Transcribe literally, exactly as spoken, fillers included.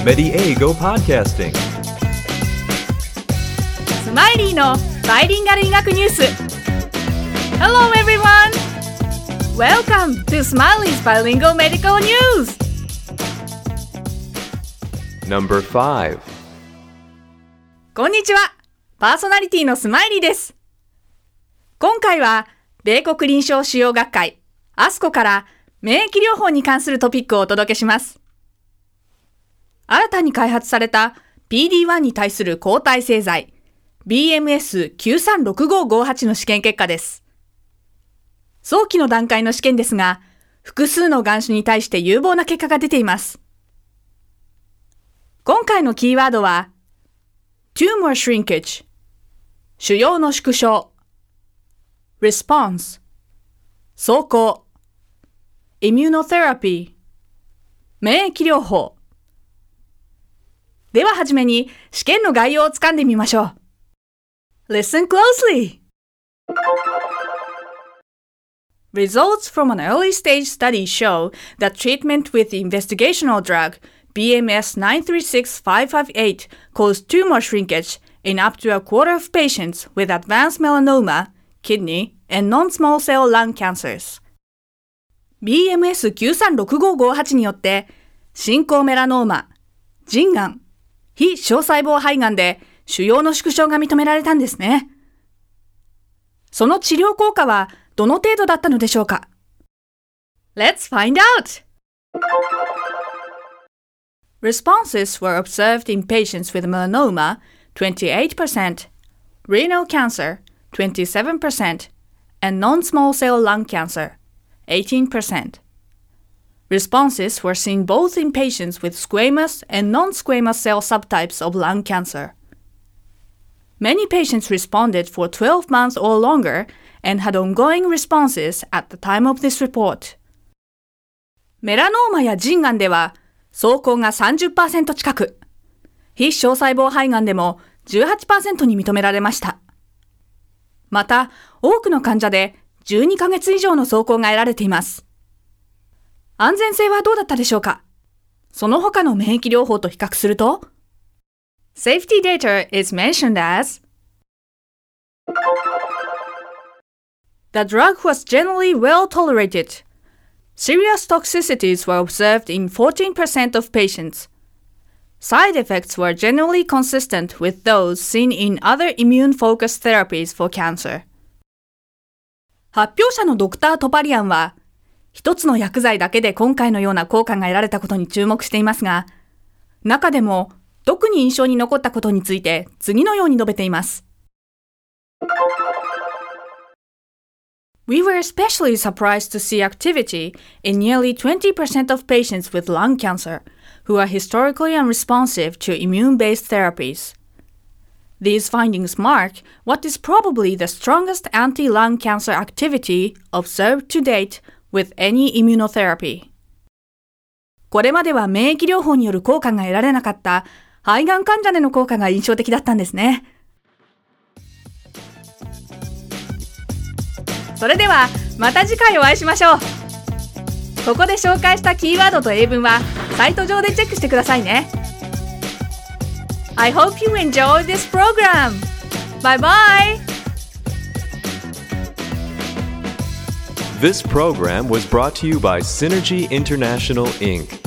Mediego Podcasting。 スマイリーのバイリンガル医学ニュース。Hello everyone! Welcome to Smiley's Bilingual Medical News! Number five。 こんにちは。パーソナリティのスマイリーです。今回は、米国臨床腫瘍学会、アスコから免疫療法に関するトピックをお届けします。新たに開発された ピーディーワン に対する抗体製剤 ビーエムエスきゅうさんろくごごはち の試験結果です。早期の段階の試験ですが、複数の癌種に対して有望な結果が出ています。今回のキーワードは、Tumor Shrinkage、腫瘍の縮小、Response、走行、Immunotherapy、免疫療法。でははじめに試験の概要をつかんでみましょう。Listen closely! Results from an early stage study show that treatment with the investigational drugビーエムエスナインスリーシックスファイブファイブエイト caused tumor shrinkage in up to a quarter of patients with advanced melanoma, kidney, and non-small cell lung cancers. ビーエムエスきゅうさんろくごごはち によって進行メラノーマ、腎がん、非小細胞肺がんで腫瘍の縮小が認められたんですね。その治療効果はどの程度だったのでしょうか？ Let's find out! Responses were observed in patients with melanoma, twenty-eight percent, renal cancer, twenty-seven percent, and non-small cell lung cancer, eighteen percent. Responses were seen both in patients with squamous and non-squamous cell subtypes of lung cancer. Many patients responded for twelve months or longer and had ongoing responses at the time of this report. メラノーマや腎がんでは走行が さんじゅっパーセント 近く、非小細胞肺がんでも じゅうはちパーセント に認められました。また、多くの患者でじゅうにかげつ以上の走行が得られています。安全性はどうだったでしょうか？その他の免疫療法と比較すると、Safety data is mentioned as The drug was generally well tolerated. Serious toxicities were observed in fourteen percent of patients. Side effects were generally consistent with those seen in other immune-focused therapies for cancer. 発表者のドクター・トパリアンは、一つの薬剤だけで今回のような効果が得られたことに注目していますが、中でも特に印象に残ったことについて次のように述べています。We were especially surprised to see activity in nearly twenty percent of patients with lung cancer who are historically unresponsive to immune-based therapies. These findings mark what is probably the strongest anti-lung cancer activity observed to date with any immunotherapy. これまでは免疫療法による効果が得られなかった肺がん患者での効果が印象的だったんですね。それではまた次回お会いしましょう。ここで紹介したキーワードと英文はサイト上でチェックしてくださいね。I hope you enjoyed this program. Bye bye. This program was brought to you by Synergy International, Incorporated